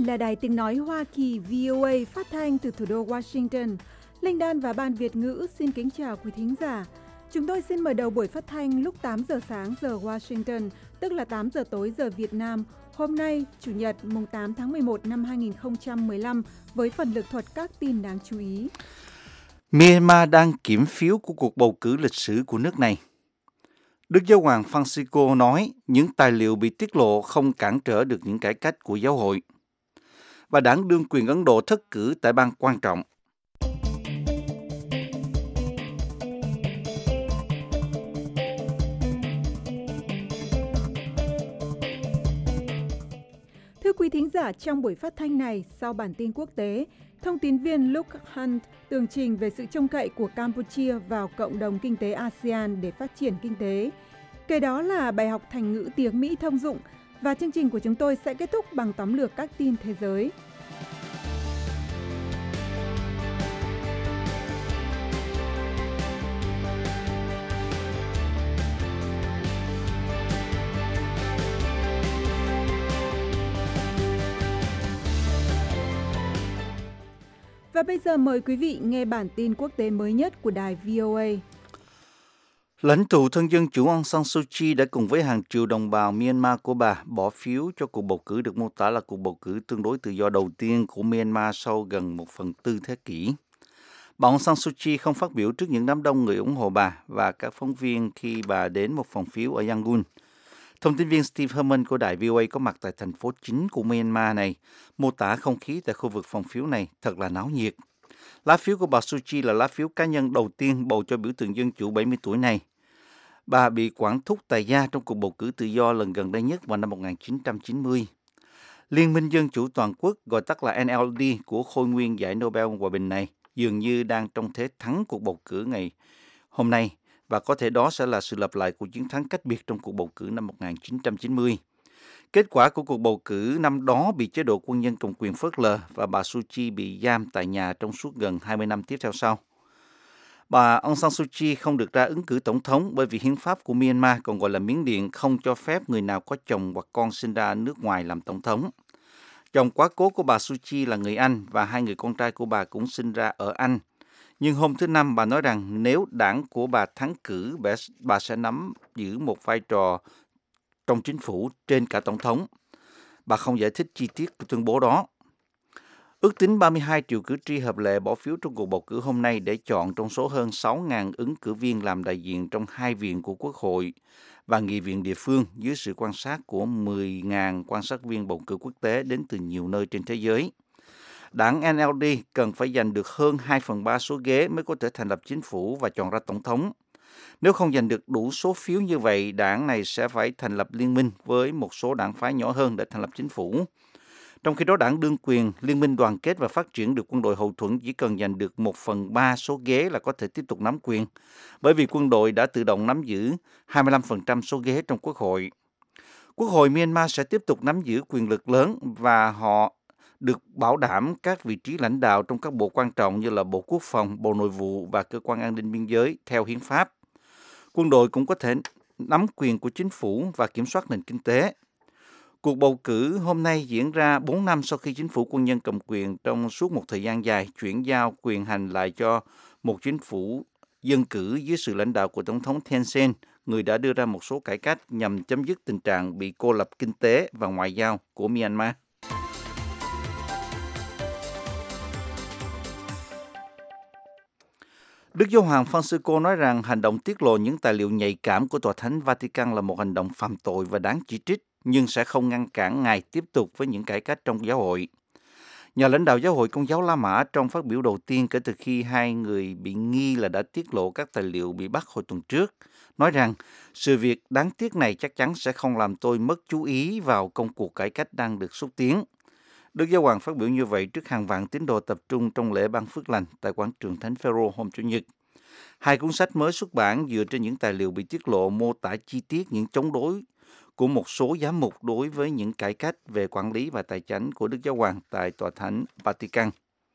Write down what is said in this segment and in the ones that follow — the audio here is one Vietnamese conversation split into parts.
là Đài Tiếng Nói Hoa Kỳ VOA phát thanh từ thủ đô Washington. Linh Đan và Ban Việt ngữ xin kính chào quý thính giả. Chúng tôi xin mở đầu buổi phát thanh lúc 8 giờ sáng giờ Washington, tức là 8 giờ tối giờ Việt Nam. Hôm nay, Chủ nhật, mùng 8 tháng 11 năm 2015, với phần lược thuật các tin đáng chú ý. Myanmar đang kiểm phiếu của cuộc bầu cử lịch sử của nước này. Đức Giáo hoàng Francisco nói những tài liệu bị tiết lộ không cản trở được những cải cách của giáo hội. Và đảng đương quyền Ấn Độ thất cử tại bang quan trọng. Thưa quý thính giả, trong buổi phát thanh này, sau bản tin quốc tế, thông tín viên Luke Hunt tường trình về sự trông cậy của Campuchia vào cộng đồng kinh tế ASEAN để phát triển kinh tế. Kế đó là bài học thành ngữ tiếng Mỹ thông dụng, và chương trình của chúng tôi sẽ kết thúc bằng tóm lược các tin thế giới. Và bây giờ mời quý vị nghe bản tin quốc tế mới nhất của đài VOA. Lãnh tụ thân dân chủ Aung San Suu Kyi đã cùng với hàng triệu đồng bào Myanmar của bà bỏ phiếu cho cuộc bầu cử được mô tả là cuộc bầu cử tương đối tự do đầu tiên của Myanmar sau gần 1/4 thế kỷ. Bà Aung San Suu Kyi không phát biểu trước những đám đông người ủng hộ bà và các phóng viên khi bà đến một phòng phiếu ở Yangon. Thông tin viên Steve Herman của đài VOA có mặt tại thành phố chính của Myanmar này mô tả không khí tại khu vực phòng phiếu này thật là náo nhiệt. Lá phiếu của bà Suu Kyi là lá phiếu cá nhân đầu tiên bầu cho biểu tượng dân chủ 70 tuổi này. Bà bị quản thúc tại gia trong cuộc bầu cử tự do lần gần đây nhất vào năm 1990. Liên minh Dân chủ Toàn quốc, gọi tắt là NLD, của khôi nguyên giải Nobel Hòa bình này dường như đang trong thế thắng cuộc bầu cử ngày hôm nay, và có thể đó sẽ là sự lặp lại của chiến thắng cách biệt trong cuộc bầu cử năm 1990. Kết quả của cuộc bầu cử năm đó bị chế độ quân nhân cầm quyền phớt lờ và bà Suu Kyi bị giam tại nhà trong suốt gần 20 năm tiếp theo sau. Bà Aung San Suu Kyi không được ra ứng cử tổng thống bởi vì hiến pháp của Myanmar, còn gọi là Miến Điện, không cho phép người nào có chồng hoặc con sinh ra ở nước ngoài làm tổng thống. Chồng quá cố của bà Suu Kyi là người Anh và hai người con trai của bà cũng sinh ra ở Anh. Nhưng hôm thứ Năm, bà nói rằng nếu đảng của bà thắng cử, bà sẽ nắm giữ một vai trò trong chính phủ trên cả tổng thống. Bà không giải thích chi tiết của tuyên bố đó. Ước tính 32 triệu cử tri hợp lệ bỏ phiếu trong cuộc bầu cử hôm nay để chọn trong số hơn 6.000 ứng cử viên làm đại diện trong hai viện của Quốc hội và nghị viện địa phương dưới sự quan sát của 10.000 quan sát viên bầu cử quốc tế đến từ nhiều nơi trên thế giới. Đảng NLD cần phải giành được hơn 2/3 số ghế mới có thể thành lập chính phủ và chọn ra tổng thống. Nếu không giành được đủ số phiếu như vậy, đảng này sẽ phải thành lập liên minh với một số đảng phái nhỏ hơn để thành lập chính phủ. Trong khi đó, đảng đương quyền, Liên minh đoàn kết và phát triển được quân đội hậu thuẫn chỉ cần giành được 1/3 số ghế là có thể tiếp tục nắm quyền, bởi vì quân đội đã tự động nắm giữ 25% số ghế trong Quốc hội. Quốc hội Myanmar sẽ tiếp tục nắm giữ quyền lực lớn và họ được bảo đảm các vị trí lãnh đạo trong các bộ quan trọng như là Bộ Quốc phòng, Bộ Nội vụ và Cơ quan An ninh Biên giới theo hiến pháp. Quân đội cũng có thể nắm quyền của chính phủ và kiểm soát nền kinh tế. Cuộc bầu cử hôm nay diễn ra 4 năm sau khi chính phủ quân nhân cầm quyền trong suốt một thời gian dài chuyển giao quyền hành lại cho một chính phủ dân cử dưới sự lãnh đạo của Tổng thống Thein Sein, người đã đưa ra một số cải cách nhằm chấm dứt tình trạng bị cô lập kinh tế và ngoại giao của Myanmar. Đức Giáo hoàng Francisco nói rằng hành động tiết lộ những tài liệu nhạy cảm của Tòa Thánh Vatican là một hành động phạm tội và đáng chỉ trích, nhưng sẽ không ngăn cản Ngài tiếp tục với những cải cách trong giáo hội. Nhà lãnh đạo giáo hội Công giáo La Mã trong phát biểu đầu tiên kể từ khi hai người bị nghi là đã tiết lộ các tài liệu bị bắt hồi tuần trước, nói rằng sự việc đáng tiếc này chắc chắn sẽ không làm tôi mất chú ý vào công cuộc cải cách đang được xúc tiến. Đức Giáo hoàng phát biểu như vậy trước hàng vạn tín đồ tập trung trong lễ ban phước lành tại quảng trường Thánh Phêrô hôm Chủ nhật. Hai cuốn sách mới xuất bản dựa trên những tài liệu bị tiết lộ mô tả chi tiết những chống đối của một số giám mục đối với những cải cách về quản lý và tài chánh của Đức Giáo hoàng tại Tòa Thánh Vatican.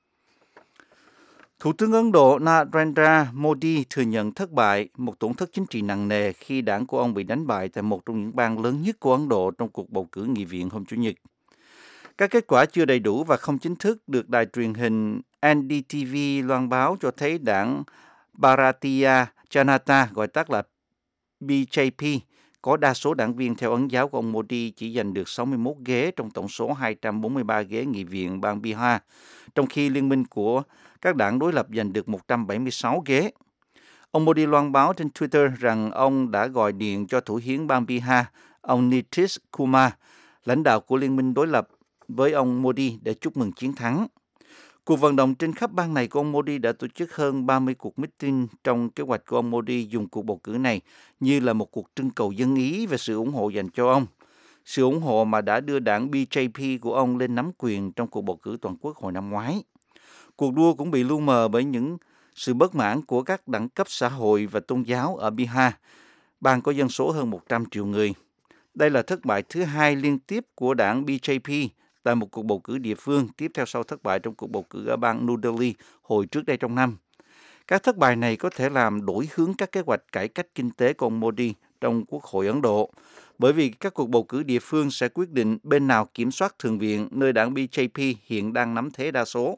Thủ tướng Ấn Độ Narendra Modi thừa nhận thất bại, một tổn thất chính trị nặng nề khi đảng của ông bị đánh bại tại một trong những bang lớn nhất của Ấn Độ trong cuộc bầu cử nghị viện hôm Chủ nhật. Các kết quả chưa đầy đủ và không chính thức được đài truyền hình NDTV loan báo cho thấy đảng Bharatiya Janata, gọi tắt là BJP, có đa số đảng viên theo ấn giáo của ông Modi chỉ giành được 61 ghế trong tổng số 243 ghế nghị viện bang Bihar, trong khi liên minh của các đảng đối lập giành được 176 ghế. Ông Modi loan báo trên Twitter rằng ông đã gọi điện cho thủ hiến bang Bihar, ông Nitish Kumar, lãnh đạo của liên minh đối lập với ông Modi để chúc mừng chiến thắng. Cuộc vận động trên khắp bang này của ông Modi đã tổ chức hơn 30 cuộc meeting trong kế hoạch của ông Modi dùng cuộc bầu cử này như là một cuộc trưng cầu dân ý về sự ủng hộ dành cho ông. Sự ủng hộ mà đã đưa đảng BJP của ông lên nắm quyền trong cuộc bầu cử toàn quốc hồi năm ngoái. Cuộc đua cũng bị lu mờ bởi những sự bất mãn của các đẳng cấp xã hội và tôn giáo ở Bihar, bang có dân số hơn 100 triệu người. Đây là thất bại thứ hai liên tiếp của đảng BJP tại một cuộc bầu cử địa phương, tiếp theo sau thất bại trong cuộc bầu cử ở bang New Delhi hồi trước đây trong năm. Các thất bại này có thể làm đổi hướng các kế hoạch cải cách kinh tế của ông Modi trong Quốc hội Ấn Độ, bởi vì các cuộc bầu cử địa phương sẽ quyết định bên nào kiểm soát Thượng viện, nơi đảng BJP hiện đang nắm thế đa số.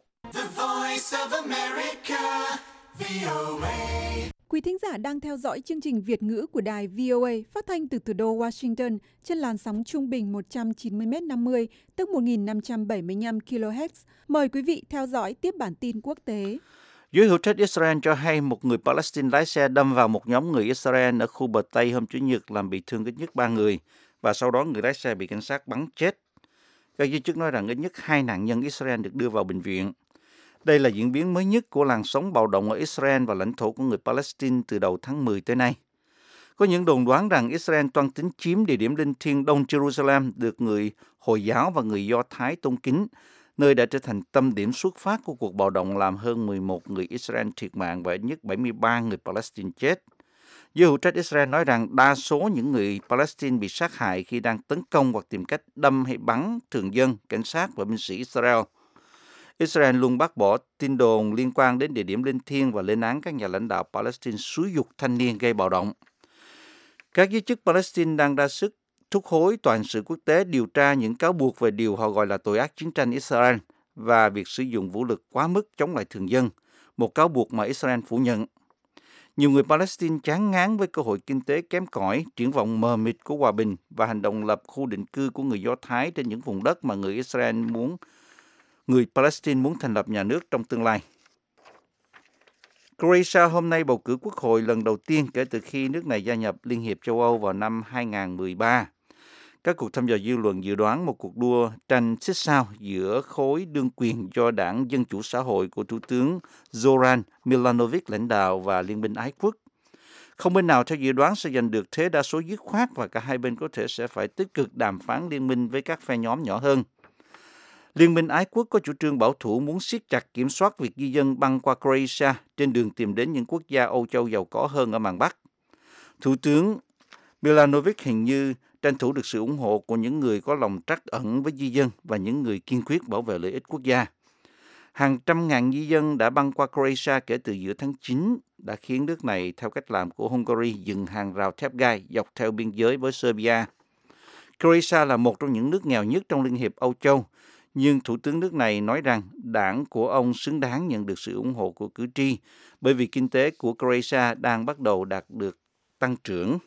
Quý thính giả đang theo dõi chương trình Việt ngữ của đài VOA phát thanh từ thủ đô Washington trên làn sóng trung bình 190m50, tức 1575 kHz. Mời quý vị theo dõi tiếp bản tin quốc tế. Giới hữu trách Israel cho hay một người Palestine lái xe đâm vào một nhóm người Israel ở khu bờ Tây hôm Chủ nhật làm bị thương ít nhất 3 người, và sau đó người lái xe bị cảnh sát bắn chết. Các giới chức nói rằng ít nhất 2 nạn nhân Israel được đưa vào bệnh viện. Đây là diễn biến mới nhất của làn sóng bạo động ở Israel và lãnh thổ của người Palestine từ đầu tháng 10 tới nay. Có những đồn đoán rằng Israel toan tính chiếm địa điểm linh thiêng Đông Jerusalem được người Hồi giáo và người Do Thái tôn kính, nơi đã trở thành tâm điểm xuất phát của cuộc bạo động làm hơn 11 người Israel thiệt mạng và ít nhất 73 người Palestine chết. Giới hữu trách Israel nói rằng đa số những người Palestine bị sát hại khi đang tấn công hoặc tìm cách đâm hay bắn thường dân, cảnh sát và binh sĩ Israel. Israel luôn bác bỏ tin đồn liên quan đến địa điểm linh thiêng và lên án các nhà lãnh đạo Palestine xúi giục thanh niên gây bạo động. Các giới chức Palestine đang ra sức thúc hối tòa hình sự quốc tế điều tra những cáo buộc về điều họ gọi là tội ác chiến tranh Israel và việc sử dụng vũ lực quá mức chống lại thường dân, một cáo buộc mà Israel phủ nhận. Nhiều người Palestine chán ngán với cơ hội kinh tế kém cỏi, triển vọng mờ mịt của hòa bình và hành động lập khu định cư của người Do Thái trên những vùng đất mà người Palestine muốn thành lập nhà nước trong tương lai. Croatia hôm nay bầu cử quốc hội lần đầu tiên kể từ khi nước này gia nhập Liên hiệp châu Âu vào năm 2013. Các cuộc thăm dò dư luận dự đoán một cuộc đua tranh xích sao giữa khối đương quyền do Đảng Dân Chủ Xã hội của Thủ tướng Zoran Milanovic lãnh đạo và Liên minh Ái Quốc. Không bên nào theo dự đoán sẽ giành được thế đa số dứt khoát và cả hai bên có thể sẽ phải tích cực đàm phán liên minh với các phe nhóm nhỏ hơn. Liên minh Ái Quốc có chủ trương bảo thủ muốn siết chặt kiểm soát việc di dân băng qua Croatia trên đường tìm đến những quốc gia Âu Châu giàu có hơn ở mạn Bắc. Thủ tướng Milanovic hình như tranh thủ được sự ủng hộ của những người có lòng trắc ẩn với di dân và những người kiên quyết bảo vệ lợi ích quốc gia. Hàng trăm ngàn di dân đã băng qua Croatia kể từ giữa tháng 9 đã khiến nước này, theo cách làm của Hungary, dựng hàng rào thép gai dọc theo biên giới với Serbia. Croatia là một trong những nước nghèo nhất trong Liên hiệp Âu Châu, nhưng Thủ tướng nước này nói rằng đảng của ông xứng đáng nhận được sự ủng hộ của cử tri bởi vì kinh tế của Croatia đang bắt đầu đạt được tăng trưởng.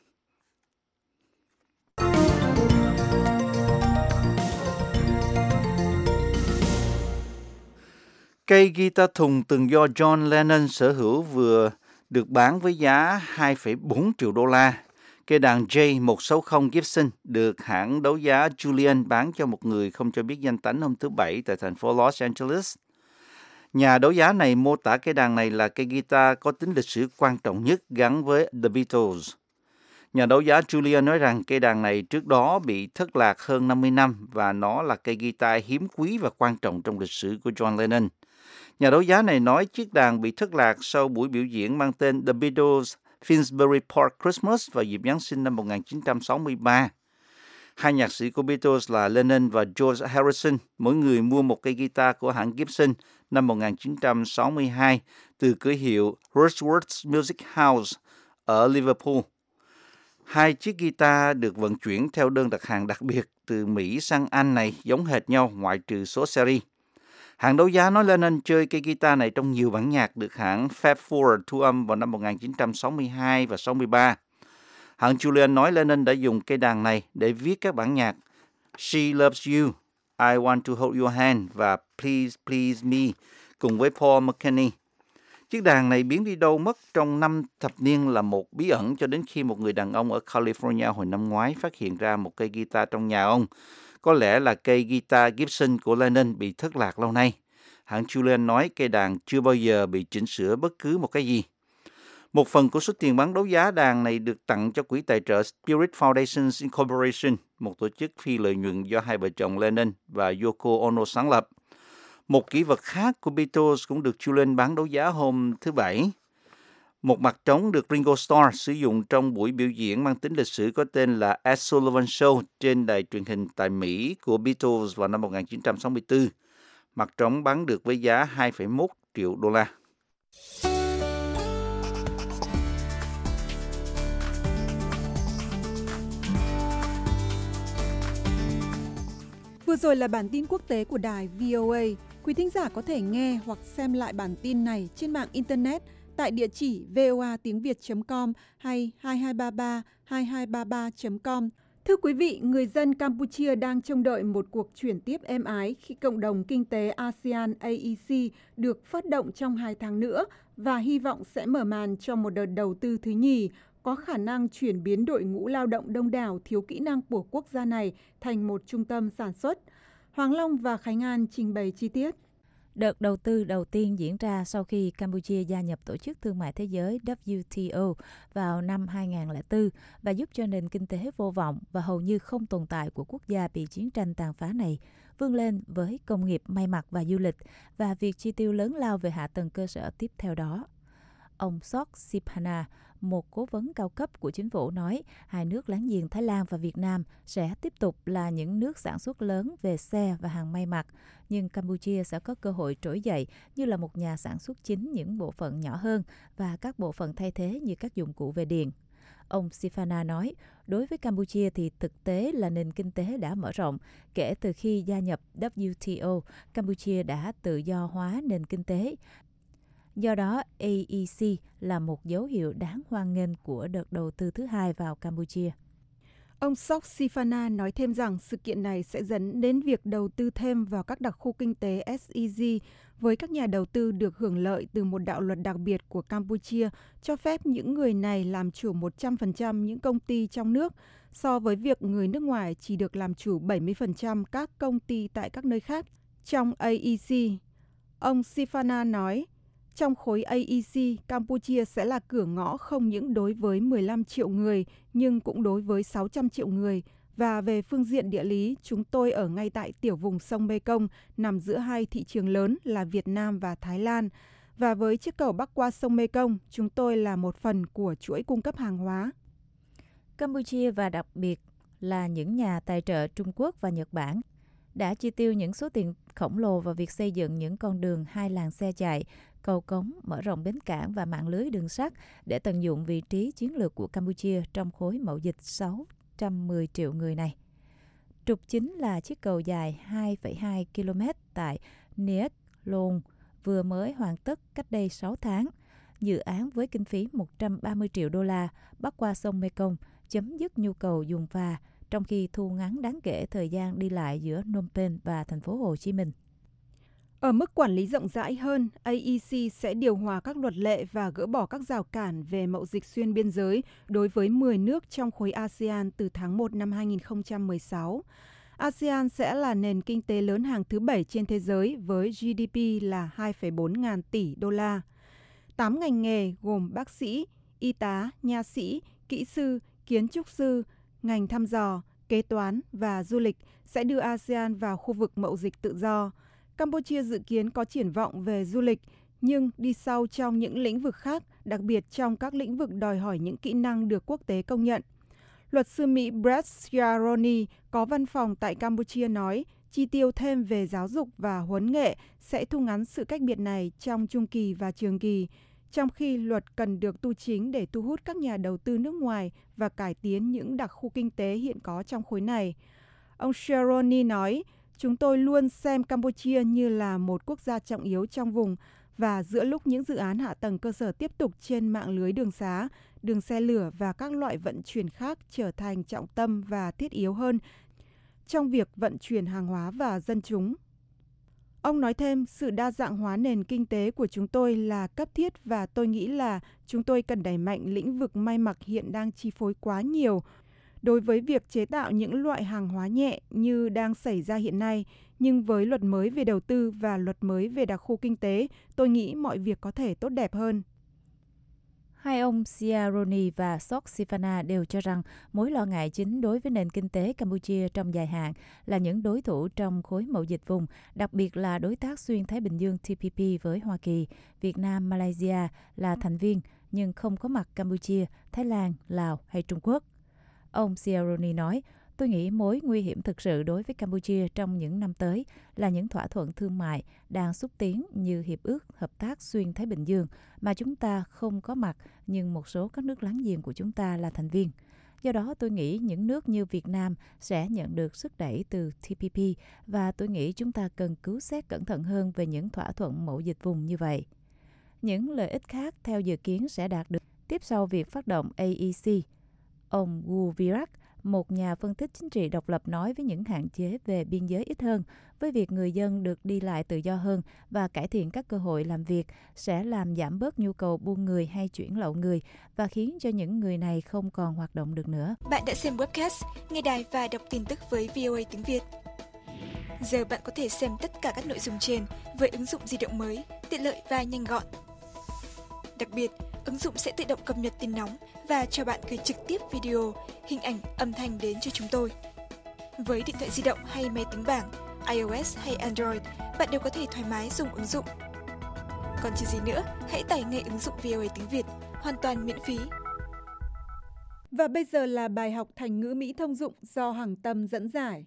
Cây guitar thùng từng do John Lennon sở hữu vừa được bán với giá 2,4 triệu đô la. Cây đàn J160 Gibson được hãng đấu giá Julian bán cho một người không cho biết danh tánh hôm thứ Bảy tại thành phố Los Angeles. Nhà đấu giá này mô tả cây đàn này là cây guitar có tính lịch sử quan trọng nhất gắn với The Beatles. Nhà đấu giá Julian nói rằng cây đàn này trước đó bị thất lạc hơn 50 năm và nó là cây guitar hiếm quý và quan trọng trong lịch sử của John Lennon. Nhà đấu giá này nói chiếc đàn bị thất lạc sau buổi biểu diễn mang tên The Beatles Finsbury Park Christmas vào dịp Giáng sinh năm 1963. Hai nhạc sĩ của Beatles là Lennon và George Harrison, mỗi người mua một cây guitar của hãng Gibson năm 1962 từ cửa hiệu Wordsworth Music House ở Liverpool. Hai chiếc guitar được vận chuyển theo đơn đặt hàng đặc biệt từ Mỹ sang Anh này giống hệt nhau ngoại trừ số series. Hãng đấu giá nói Lennon chơi cây guitar này trong nhiều bản nhạc được hãng Fab Four thu âm vào năm 1962 và 63. Hãng Julian nói Lennon đã dùng cây đàn này để viết các bản nhạc She Loves You, I Want to Hold Your Hand và Please Please Me cùng với Paul McCartney. Chiếc đàn này biến đi đâu mất trong 5 thập niên là một bí ẩn cho đến khi một người đàn ông ở California hồi năm ngoái phát hiện ra một cây guitar trong nhà ông. Có lẽ là cây guitar Gibson của Lennon bị thất lạc lâu nay. Hãng Julian nói cây đàn chưa bao giờ bị chỉnh sửa bất cứ một cái gì. Một phần của số tiền bán đấu giá đàn này được tặng cho quỹ tài trợ Spirit Foundation Incorporation, một tổ chức phi lợi nhuận do hai vợ chồng Lennon và Yoko Ono sáng lập. Một kỷ vật khác của Beatles cũng được Julian bán đấu giá hôm thứ Bảy. Một mặt trống được Ringo Starr sử dụng trong buổi biểu diễn mang tính lịch sử có tên là Ed Sullivan Show trên đài truyền hình tại Mỹ của Beatles vào năm 1964. Mặt trống bán được với giá 2,1 triệu đô la. Vừa rồi là bản tin quốc tế của đài VOA. Quý thính giả có thể nghe hoặc xem lại bản tin này trên mạng Internet tại địa chỉ voatiengviet.com hay 2233-2233.com. Thưa quý vị, người dân Campuchia đang trông đợi một cuộc chuyển tiếp êm ái khi cộng đồng kinh tế ASEAN AEC được phát động trong 2 tháng nữa và hy vọng sẽ mở màn cho một đợt đầu tư thứ nhì, có khả năng chuyển biến đội ngũ lao động đông đảo thiếu kỹ năng của quốc gia này thành một trung tâm sản xuất. Hoàng Long và Khánh An trình bày chi tiết. Đợt đầu tư đầu tiên diễn ra sau khi Campuchia gia nhập Tổ chức Thương mại Thế giới WTO vào năm 2004 và giúp cho nền kinh tế vô vọng và hầu như không tồn tại của quốc gia bị chiến tranh tàn phá này vươn lên với công nghiệp may mặc và du lịch và việc chi tiêu lớn lao về hạ tầng cơ sở tiếp theo đó. Ông Sok Sipana, một cố vấn cao cấp của chính phủ nói hai nước láng giềng Thái Lan và Việt Nam sẽ tiếp tục là những nước sản xuất lớn về xe và hàng may mặc, nhưng Campuchia sẽ có cơ hội trỗi dậy như là một nhà sản xuất chính những bộ phận nhỏ hơn và các bộ phận thay thế như các dụng cụ về điện. Ông Sipana nói, đối với Campuchia thì thực tế là nền kinh tế đã mở rộng. Kể từ khi gia nhập WTO, Campuchia đã tự do hóa nền kinh tế. Do đó, AEC là một dấu hiệu đáng hoan nghênh của đợt đầu tư thứ hai vào Campuchia. Ông Sok Sipana nói thêm rằng sự kiện này sẽ dẫn đến việc đầu tư thêm vào các đặc khu kinh tế SEZ với các nhà đầu tư được hưởng lợi từ một đạo luật đặc biệt của Campuchia cho phép những người này làm chủ 100% những công ty trong nước, so với việc người nước ngoài chỉ được làm chủ 70% các công ty tại các nơi khác. Trong AEC, ông Sipana nói, trong khối AEC, Campuchia sẽ là cửa ngõ không những đối với 15 triệu người, nhưng cũng đối với 600 triệu người. Và về phương diện địa lý, chúng tôi ở ngay tại tiểu vùng sông Mekong, nằm giữa hai thị trường lớn là Việt Nam và Thái Lan. Và với chiếc cầu bắc qua sông Mekong, chúng tôi là một phần của chuỗi cung cấp hàng hóa. Campuchia và đặc biệt là những nhà tài trợ Trung Quốc và Nhật Bản đã chi tiêu những số tiền khổng lồ vào việc xây dựng những con đường 2 làn xe chạy, cầu cống, mở rộng bến cảng và mạng lưới đường sắt để tận dụng vị trí chiến lược của Campuchia trong khối mậu dịch 610 triệu người này. Trục chính là chiếc cầu dài 2,2 km tại Niek Long vừa mới hoàn tất cách đây 6 tháng. Dự án với kinh phí 130 triệu đô la bắc qua sông Mekong chấm dứt nhu cầu dùng phà, trong khi thu ngắn đáng kể thời gian đi lại giữa Phnom Penh và thành phố Hồ Chí Minh. Ở mức quản lý rộng rãi hơn, AEC sẽ điều hòa các luật lệ và gỡ bỏ các rào cản về mậu dịch xuyên biên giới đối với 10 nước trong khối ASEAN từ tháng 1 năm 2016. ASEAN sẽ là nền kinh tế lớn hàng thứ 7 trên thế giới với GDP là 2,4 ngàn tỷ đô la. 8 ngành nghề gồm bác sĩ, y tá, nha sĩ, kỹ sư, kiến trúc sư, ngành thăm dò, kế toán và du lịch sẽ đưa ASEAN vào khu vực mậu dịch tự do. Campuchia dự kiến có triển vọng về du lịch, nhưng đi sau trong những lĩnh vực khác, đặc biệt trong các lĩnh vực đòi hỏi những kỹ năng được quốc tế công nhận. Luật sư Mỹ Brett Schiaroni có văn phòng tại Campuchia nói, chi tiêu thêm về giáo dục và huấn nghệ sẽ thu ngắn sự cách biệt này trong trung kỳ và trường kỳ. trong khi luật cần được tu chính để thu hút các nhà đầu tư nước ngoài và cải tiến những đặc khu kinh tế hiện có trong khối này. Ông Sheroni nói, chúng tôi luôn xem Campuchia như là một quốc gia trọng yếu trong vùng và giữa lúc những dự án hạ tầng cơ sở tiếp tục trên mạng lưới đường xá, đường xe lửa và các loại vận chuyển khác trở thành trọng tâm và thiết yếu hơn trong việc vận chuyển hàng hóa và dân chúng. Ông nói thêm, sự đa dạng hóa nền kinh tế của chúng tôi là cấp thiết và tôi nghĩ là chúng tôi cần đẩy mạnh lĩnh vực may mặc hiện đang chi phối quá nhiều đối với việc chế tạo những loại hàng hóa nhẹ như đang xảy ra hiện nay. Nhưng với luật mới về đầu tư và luật mới về đặc khu kinh tế, tôi nghĩ mọi việc có thể tốt đẹp hơn. Hai ông Sierroni và Sok Sifana đều cho rằng mối lo ngại chính đối với nền kinh tế Campuchia trong dài hạn là những đối thủ trong khối mậu dịch vùng, đặc biệt là đối tác xuyên Thái Bình Dương TPP với Hoa Kỳ, Việt Nam, Malaysia là thành viên nhưng không có mặt Campuchia, Thái Lan, Lào hay Trung Quốc. Ông Sierroni nói, tôi nghĩ mối nguy hiểm thực sự đối với Campuchia trong những năm tới là những thỏa thuận thương mại đang xúc tiến như Hiệp ước Hợp tác Xuyên Thái Bình Dương mà chúng ta không có mặt nhưng một số các nước láng giềng của chúng ta là thành viên. Do đó tôi nghĩ những nước như Việt Nam sẽ nhận được sức đẩy từ TPP và tôi nghĩ chúng ta cần cứu xét cẩn thận hơn về những thỏa thuận mậu dịch vùng như vậy. Những lợi ích khác theo dự kiến sẽ đạt được tiếp sau việc phát động AEC. Ông Wu Virak, một nhà phân tích chính trị độc lập nói với những hạn chế về biên giới ít hơn, với việc người dân được đi lại tự do hơn và cải thiện các cơ hội làm việc sẽ làm giảm bớt nhu cầu buôn người hay chuyển lậu người và khiến cho những người này không còn hoạt động được nữa. Bạn đã xem webcast, nghe đài và đọc tin tức với VOA tiếng Việt. Giờ bạn có thể xem tất cả các nội dung trên với ứng dụng di động mới, tiện lợi và nhanh gọn. Đặc biệt, ứng dụng sẽ tự động cập nhật tin nóng và cho bạn gửi trực tiếp video, hình ảnh, âm thanh đến cho chúng tôi. Với điện thoại di động hay máy tính bảng, iOS hay Android, bạn đều có thể thoải mái dùng ứng dụng. Còn chờ gì nữa, hãy tải ngay ứng dụng VOA tiếng Việt, hoàn toàn miễn phí. Và bây giờ là bài học thành ngữ Mỹ thông dụng do Hằng Tâm dẫn giải.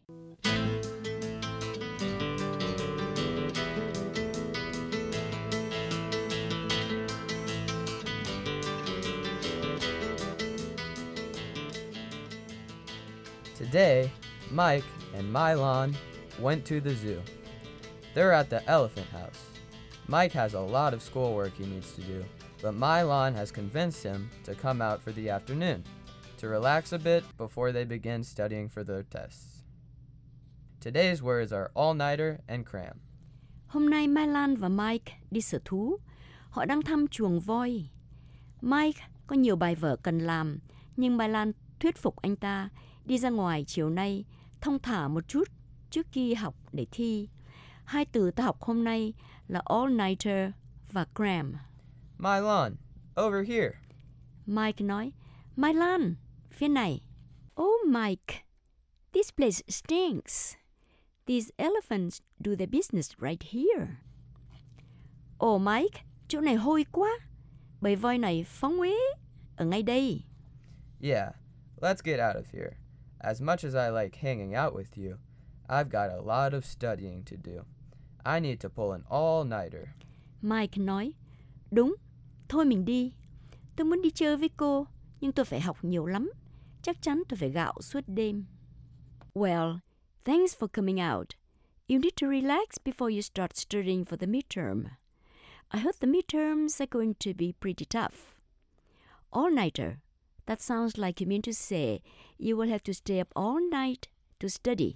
Today, Mike and Mylon went to the zoo. They're at the elephant house. Mike has a lot of schoolwork he needs to do, but Mylon has convinced him to come out for the afternoon to relax a bit before they begin studying for their tests. Today's words are all-nighter and cram. Hôm nay Mylon và Mike đi sở thú. Họ đang thăm chuồng voi. Mike có nhiều bài vở cần làm, nhưng Mylon thuyết phục anh ta đi ra ngoài chiều nay thong thả một chút trước khi học để thi. Hai từ ta học hôm nay là all-nighter và cram. Mylon, over here. Mike nói, Mylon, phía này. Oh Mike, this place stinks. These elephants do their business right here. Oh Mike, chỗ này hôi quá. Bầy voi này phóng uế ở ngay đây. Yeah, let's get out of here. As much as I like hanging out with you, I've got a lot of studying to do. I need to pull an all-nighter. Mike nói, đúng, thôi mình đi. Tôi muốn đi chơi với cô, nhưng tôi phải học nhiều lắm. Chắc chắn tôi phải gạo suốt đêm. Well, thanks for coming out. You need to relax before you start studying for the midterm. I heard the midterms are going to be pretty tough. All-nighter. That sounds like you mean to say you will have to stay up all night to study.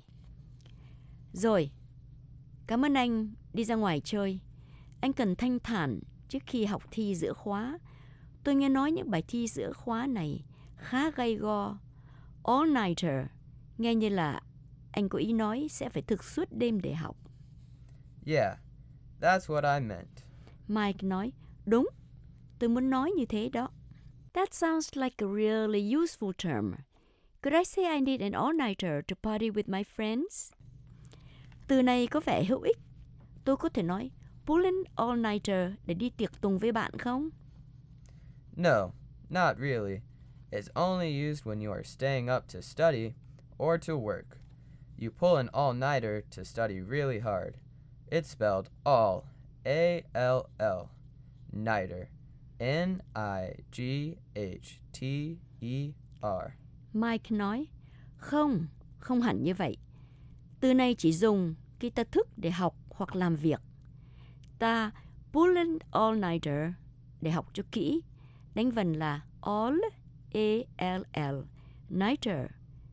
Rồi, cảm ơn anh đi ra ngoài chơi. Anh cần thanh thản trước khi học thi giữa khóa. Tôi nghe nói những bài thi giữa khóa này khá gay go. All-nighter, nghe như là anh có ý nói sẽ phải thực suốt đêm để học. Yeah, that's what I meant. Mike nói, đúng, tôi muốn nói như thế đó. That sounds like a really useful term. Could I say I need an all-nighter to party with my friends? Từ này có vẻ hữu ích. Tôi có thể nói pull an all-nighter để đi tiệc tùng với bạn không? No, not really. It's only used when you are staying up to study or to work. You pull an all-nighter to study really hard. It's spelled all, A-L-L, nighter. N-I-G-H-T-E-R. Mike nói, không, không hẳn như vậy. Từ này chỉ dùng khi ta thức để học hoặc làm việc. Ta pull an all-nighter để học cho kỹ. Đánh vần là all, A-L-L, nighter,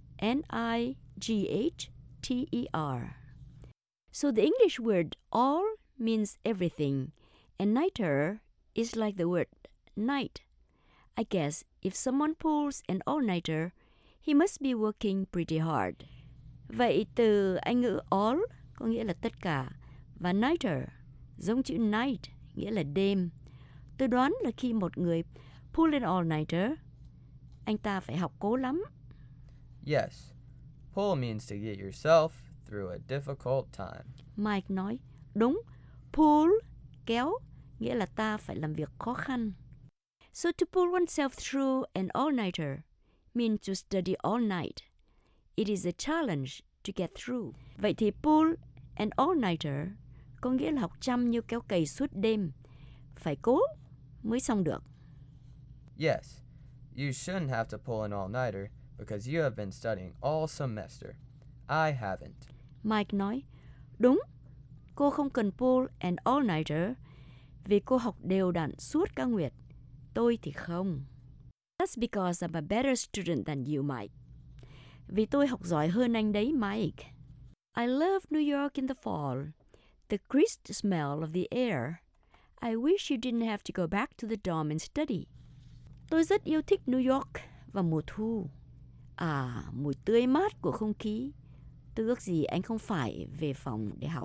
N-I-G-H-T-E-R. So the English word all means everything, and nighter is like the word night. I guess if someone pulls an all-nighter, he must be working pretty hard. Vậy từ Anh ngữ all có nghĩa là tất cả, và nighter giống chữ night nghĩa là đêm. Tôi đoán là khi một người pull an all-nighter, anh ta phải học cố lắm. Yes, pull means to get yourself through a difficult time. Mike nói, đúng, pull, kéo, nghĩa là ta phải làm việc khó khăn. So to pull oneself through an all-nighter means to study all night. It is a challenge to get through. Vậy thì pull an all-nighter có nghĩa là học chăm như kéo cày suốt đêm. Phải cố mới xong được. Yes, you shouldn't have to pull an all-nighter because you have been studying all semester. I haven't. Mike nói, đúng, cô không cần pull an all-nighter vì cô học đều đặn suốt cả nguyệt. Tôi thì không. That's because I'm a better student than you, Mike. Vì tôi học giỏi hơn anh đấy, Mike. I love New York in the fall. The crisp smell of the air. I wish you didn't have to go back to the dorm and study. Tôi rất yêu thích New York vào mùa thu. Mùi tươi mát của không khí. Tôi ước gì anh không phải về phòng để học.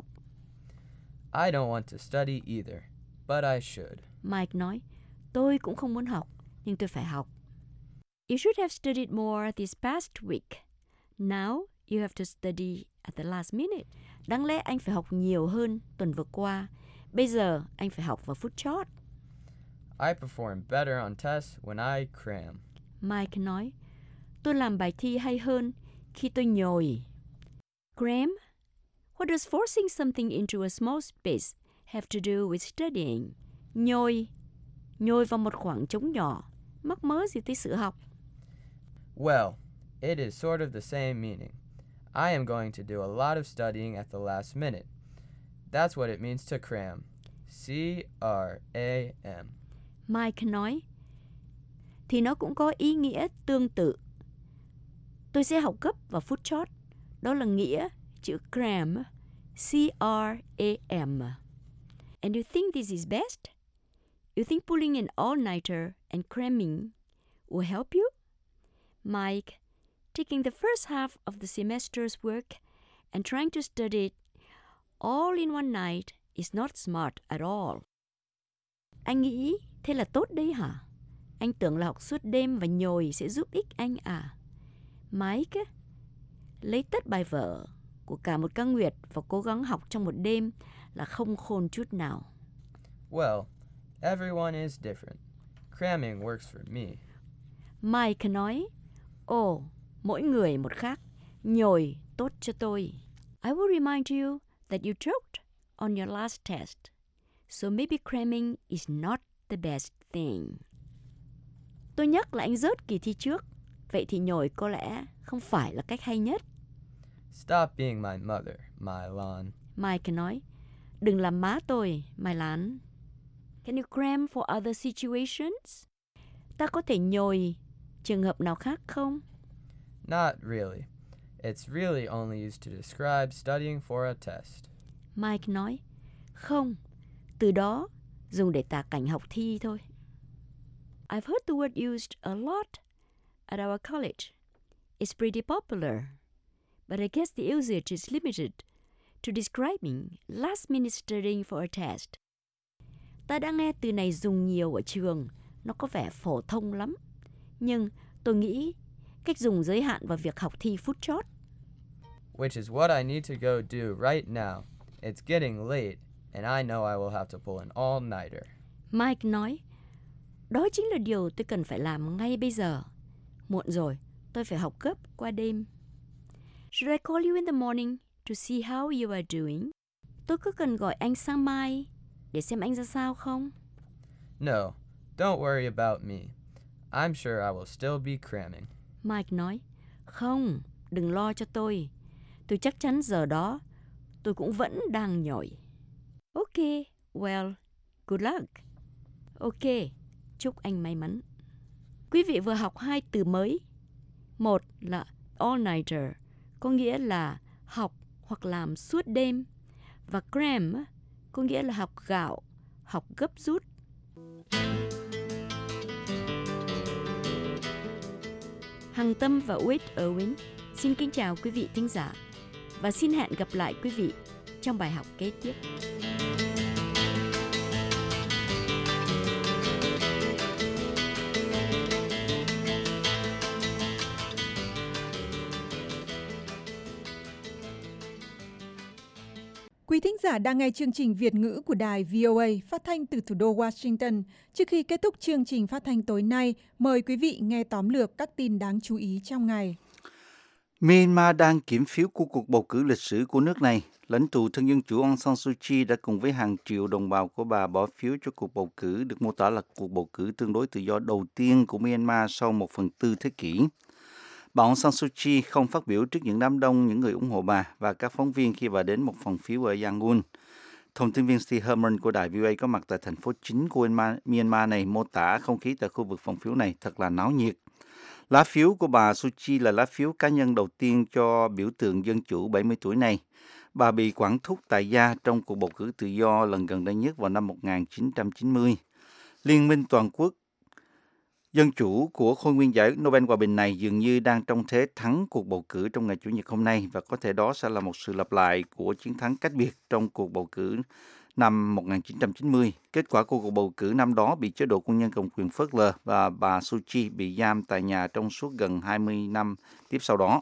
I don't want to study either, but I should. Mike nói, tôi cũng không muốn học, nhưng tôi phải học. You should have studied more this past week. Now you have to study at the last minute. Đáng lẽ anh phải học nhiều hơn tuần vừa qua. Bây giờ anh phải học vào phút chót. I perform better on tests when I cram. Mike nói, tôi làm bài thi hay hơn khi tôi nhồi. Cram? What does forcing something into a small space have to do with studying? Nhồi vào một khoảng trống nhỏ, mắc mớ gì tới sự học? Well, it is sort of the same meaning. I am going to do a lot of studying at the last minute. That's what it means to cram. C-R-A-M. Mike nói, thì nó cũng có ý nghĩa tương tự. Tôi sẽ học gấp vào phút chót. Đó là nghĩa chữ cram, C-R-A-M. And you think this is best? You think pulling an all-nighter and cramming will help you? Mike, taking the first half of the semester's work and trying to study it all in one night is not smart at all. Anh nghĩ thế là tốt đấy hả? Anh tưởng là học suốt đêm và nhồi sẽ giúp ích anh à? Mike, lấy tất bài vở của cả một ca nguyệt và cố gắng học trong một đêm là không khôn chút nào. Well, everyone is different. Cramming works for me. Mike nói, mỗi người một khác. Nhồi tốt cho tôi. I will remind you that you choked on your last test. So maybe cramming is not the best thing. Tôi nhắc là anh rớt kỳ thi trước. Vậy thì nhồi có lẽ không phải là cách hay nhất. Stop being my mother, Mylan. Mike nói, đừng làm má tôi, Mylan. Can you cram for other situations? Ta có thể nhồi trường hợp nào khác không? Not really. It's really only used to describe studying for a test. Mike nói, không, từ đó dùng để tả cảnh học thi thôi. I've heard the word used a lot at our college. It's pretty popular. But I guess the usage is limited to describing last-minute studying for a test. Ta đã nghe từ này dùng nhiều ở trường, nó có vẻ phổ thông lắm. Nhưng tôi nghĩ cách dùng giới hạn vào việc học thi phút chót. Which is what I need to go do right now. It's getting late, and I know I will have to pull an all-nighter. Mike nói, đó chính là điều tôi cần phải làm ngay bây giờ. Muộn rồi, tôi phải học gấp qua đêm. Should I call you in the morning to see how you are doing? Tôi có cần gọi anh sáng mai để xem anh ra sao không? No, Don't worry about me. I'm sure I will still be cramming. Mike nói, không, đừng lo cho tôi. Tôi chắc chắn giờ đó, tôi cũng vẫn đang nhồi. Ok, well, good luck. Ok, chúc anh may mắn. Quý vị vừa học 2 từ mới. Một là all-nighter, có nghĩa là học hoặc làm suốt đêm. Và cram có nghĩa là học gạo, học gấp rút. Hằng Tâm và Wade Irwin xin kính chào quý vị thính giả và xin hẹn gặp lại quý vị trong bài học kế tiếp. Quý thính giả đang nghe chương trình Việt ngữ của đài VOA phát thanh từ thủ đô Washington. Trước khi kết thúc chương trình phát thanh tối nay, mời quý vị nghe tóm lược các tin đáng chú ý trong ngày. Myanmar đang kiểm phiếu của cuộc bầu cử lịch sử của nước này. Lãnh tụ thân dân chủ Aung San Suu Kyi đã cùng với hàng triệu đồng bào của bà bỏ phiếu cho cuộc bầu cử được mô tả là cuộc bầu cử tương đối tự do đầu tiên của Myanmar sau 1/4 thế kỷ. Bà Aung San Suu Kyi không phát biểu trước những đám đông những người ủng hộ bà và các phóng viên khi bà đến một phòng phiếu ở Yangon. Thông tin viên Steve Herman của đài VOA có mặt tại thành phố chính của Myanmar này mô tả không khí tại khu vực phòng phiếu này thật là náo nhiệt. Lá phiếu của bà Suu Kyi là lá phiếu cá nhân đầu tiên cho biểu tượng dân chủ 70 tuổi này. Bà bị quản thúc tại gia trong cuộc bầu cử tự do lần gần đây nhất vào năm 1990. Liên minh toàn quốc Dân chủ của khôi nguyên giải Nobel Hòa bình này dường như đang trong thế thắng cuộc bầu cử trong ngày Chủ nhật hôm nay và có thể đó sẽ là một sự lặp lại của chiến thắng cách biệt trong cuộc bầu cử năm 1990. Kết quả của cuộc bầu cử năm đó bị chế độ quân nhân cầm quyền phớt lờ và bà Suu Kyi bị giam tại nhà trong suốt gần 20 năm tiếp sau đó.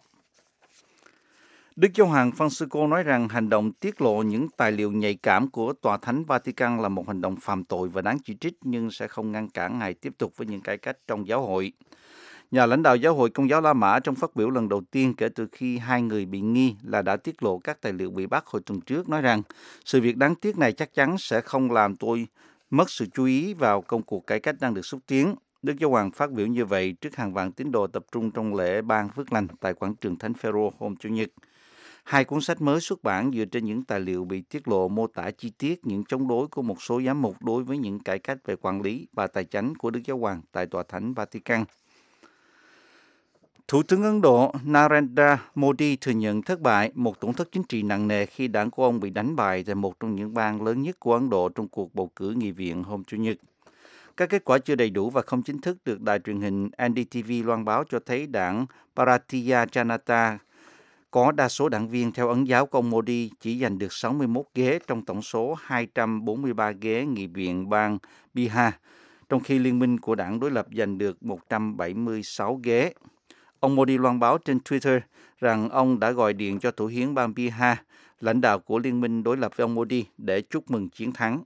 Đức Giáo hoàng Francisco nói rằng hành động tiết lộ những tài liệu nhạy cảm của Tòa Thánh Vatican là một hành động phạm tội và đáng chỉ trích nhưng sẽ không ngăn cản Ngài tiếp tục với những cải cách trong giáo hội. Nhà lãnh đạo giáo hội Công giáo La Mã trong phát biểu lần đầu tiên kể từ khi 2 người bị nghi là đã tiết lộ các tài liệu bị bắt hồi tuần trước nói rằng sự việc đáng tiếc này chắc chắn sẽ không làm tôi mất sự chú ý vào công cuộc cải cách đang được xúc tiến. Đức Giáo hoàng phát biểu như vậy trước hàng vạn tín đồ tập trung trong lễ ban phước lành tại quảng trường Thánh Phêrô hôm Chủ nhật. 2 cuốn sách mới xuất bản dựa trên những tài liệu bị tiết lộ mô tả chi tiết những chống đối của một số giám mục đối với những cải cách về quản lý và tài chánh của Đức Giáo hoàng tại Tòa Thánh Vatican. Thủ tướng Ấn Độ Narendra Modi thừa nhận thất bại, một tổn thất chính trị nặng nề khi đảng của ông bị đánh bại tại một trong những bang lớn nhất của Ấn Độ trong cuộc bầu cử nghị viện hôm Chủ nhật. Các kết quả chưa đầy đủ và không chính thức được đài truyền hình NDTV loan báo cho thấy đảng Bharatiya Janata có đa số đảng viên theo ấn giáo của ông Modi chỉ giành được 61 ghế trong tổng số 243 ghế nghị viện bang Bihar, trong khi liên minh của đảng đối lập giành được 176 ghế. Ông Modi loan báo trên Twitter rằng ông đã gọi điện cho thủ hiến bang Bihar, lãnh đạo của liên minh đối lập với ông Modi, để chúc mừng chiến thắng.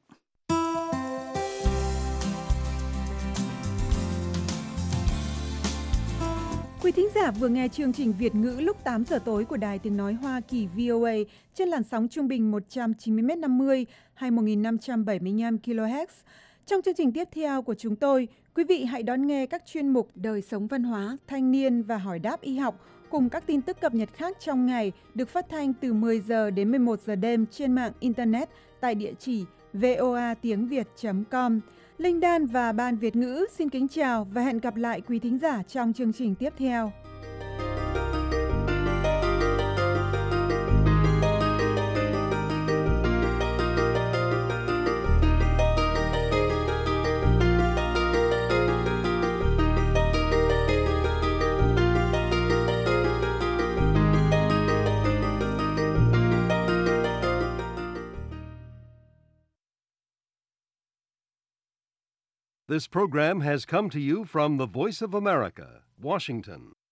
Quý thính giả vừa nghe chương trình Việt ngữ lúc 8 giờ tối của Đài Tiếng Nói Hoa Kỳ VOA trên làn sóng trung bình 190m50 hay 1575 kHz. Trong chương trình tiếp theo của chúng tôi, quý vị hãy đón nghe các chuyên mục Đời sống văn hóa, thanh niên và hỏi đáp y học cùng các tin tức cập nhật khác trong ngày được phát thanh từ 10 giờ đến 11 giờ đêm trên mạng Internet tại địa chỉ voatiengviet.com. Linh Đan và Ban Việt ngữ xin kính chào và hẹn gặp lại quý thính giả trong chương trình tiếp theo. This program has come to you from the Voice of America, Washington.